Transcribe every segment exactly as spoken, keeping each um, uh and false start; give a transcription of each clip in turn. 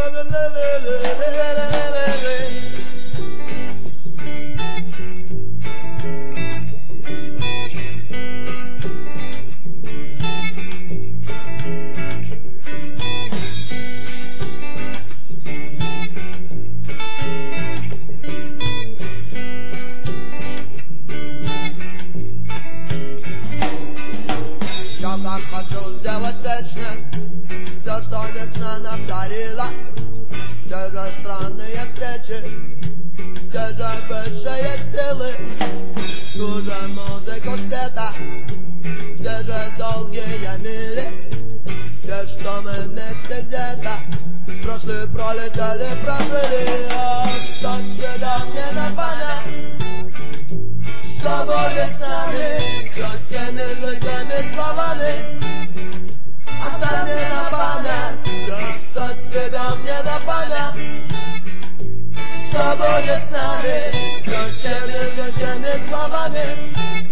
Все, что весна нам дарила, те же странные встречи, те же высшие силы, ту же музыку света, те же долгие мили, те, что мы вместе где-то прошли, пролетели, прожили. Оставьте да мне на память, что будет с нами, все теми же теми словами. Оставь мне на память, оставь себя мне на память, что будет с нами, все теми же теми словами.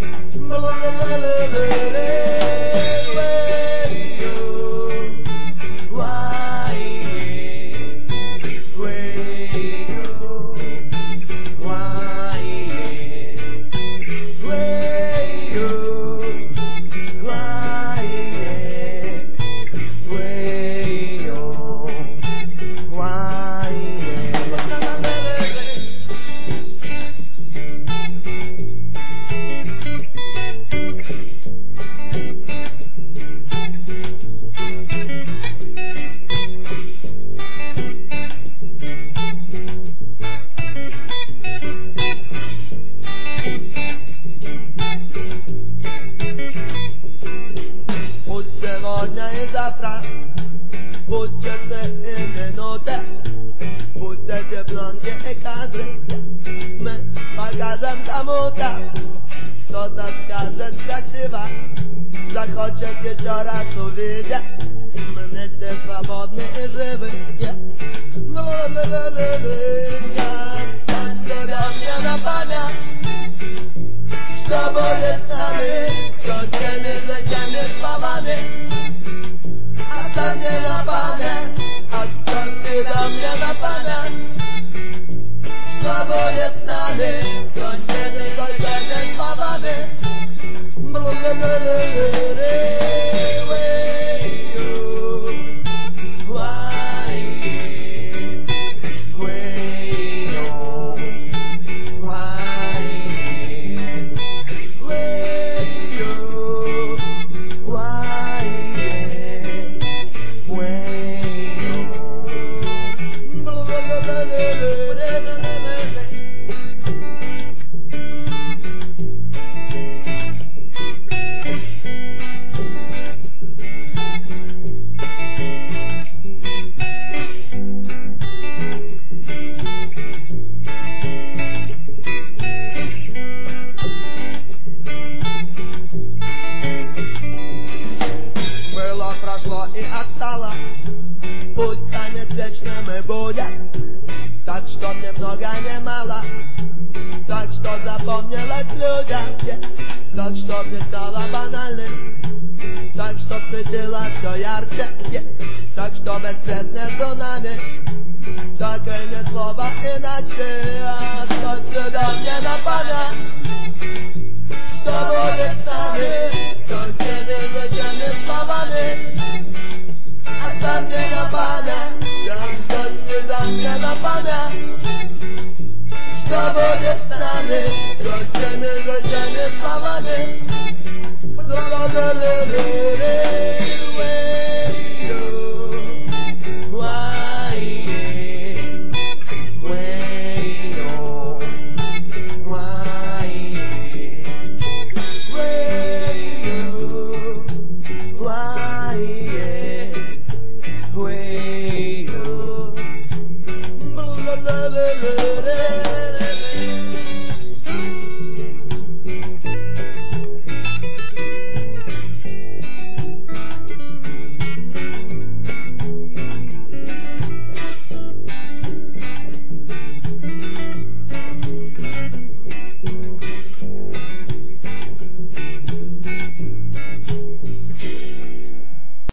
Будь часы и минуты, будь эти пленки и кадры, мы покажем кому-то, кто-то скажет красиво, захочет еще раз увидеть, мы вместе свободны и живы. Оставь себя мне на память, что будет с нами, все теми же теми словами. Оставь мне на память, оставь себя мне на память, что будет с нами, все теми же теми словами. И осталось, пусть станет вечным и будет, так что мне много не мало, так что запомнилось людям, yeah. Так что мне стало банальным, так что светило все ярче, yeah. Так что без свет между нами, так и ни слова иначе. Оставь себя мне на память, что будет с нами, все теми же теми словами. Оставь мне на память, оставь себя мне на память, что будет с нами, все теми же теми словами.